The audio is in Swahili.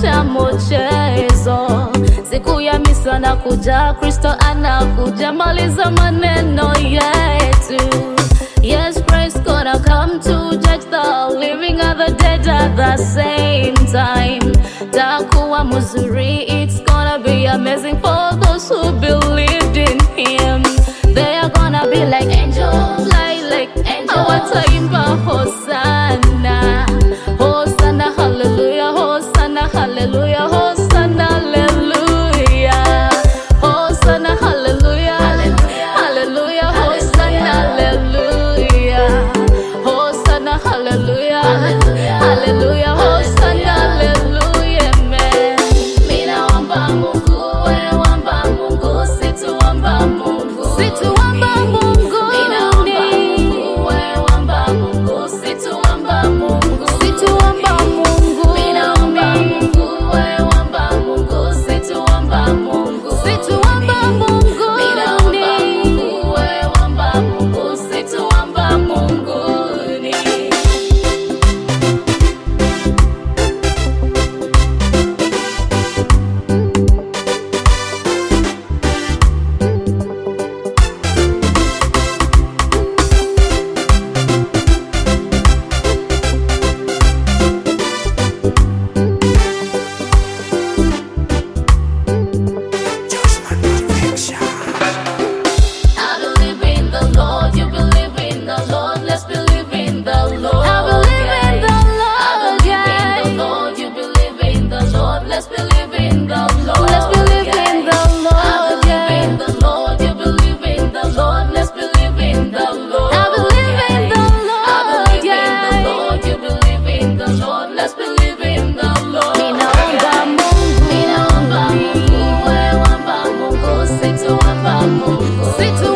wacha mchezo. Siku ya misa anakuja, Kristo anakuja, maliza maneno yetu. Yes, Christ gonna come to judge the living and the dead at the same time. Takuwa muzuri, it's gonna be amazing for those who believed in Him. They are gonna be like angels, fly like angels. Wataimba Hosanna, Hosanna, hallelujah, Hosanna, hallelujah, Hosanna, hallelujah, Hosanna, hallelujah, hallelujah, Hosanna, hallelujah, Hosanna, hallelujah, hallelujah, Hosanna, hallelujah, man. Mina wamba Mungu, we wamba Mungu, situ wamba Mungu, situ wamba Mungu. Mina wamba Mungu, we wamba Mungu, situ wamba Mungu, situ wamba Mungu. Mina wamba Mungu, we wamba Mungu, situ wamba Mungu, situ wamba Mungu. Mina wamba Mungu, we wamba Mungu, situ wamba Mungu ni. I believe in the Lord, you believe in the Lord, let's believe in the Lord. I believe in the Lord, I believe in the Lord, you believe in the Lord, let's believe in the Lord. Let's believe in the Lord, I believe in the Lord, you believe in the Lord, let's believe in the Lord. I believe in the Lord, I believe in the Lord, you believe in the Lord, let's believe in the Lord. Mina wamba Mungu, we wamba Mungu, situ wamba Mungu, situ